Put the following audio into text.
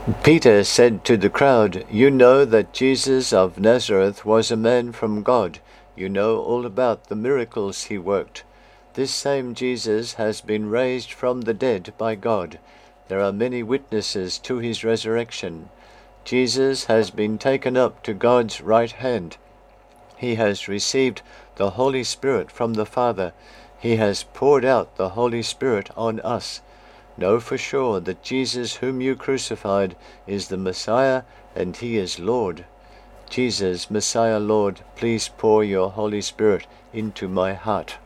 Peter said to the crowd, "You know that Jesus of Nazareth was a man from God. You know all about the miracles he worked. This same Jesus has been raised from the dead by God. There are many witnesses to his resurrection. Jesus has been taken up to God's right hand. He has received the Holy Spirit from the Father. He has poured out the Holy Spirit on us. Know for sure that Jesus whom you crucified is the Messiah, and he is Lord. Jesus, Messiah, Lord, please pour your Holy Spirit into my heart."